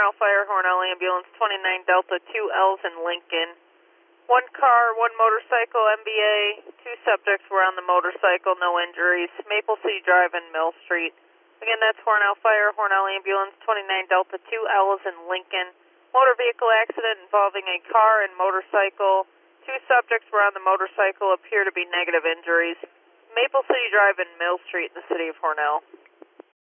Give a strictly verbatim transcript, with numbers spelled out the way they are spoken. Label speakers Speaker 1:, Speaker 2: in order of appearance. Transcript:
Speaker 1: Hornell Fire, Hornell Ambulance, twenty-nine Delta, two L's in Lincoln. One car, one motorcycle, M B A, two subjects were on the motorcycle, no injuries. Maple City Drive and Mill Street. Again, that's Hornell Fire, Hornell Ambulance, twenty-nine Delta, two L's in Lincoln. Motor vehicle accident involving a car and motorcycle. Two subjects were on the motorcycle, appear to be negative injuries. Maple City Drive and Mill Street in the city of Hornell.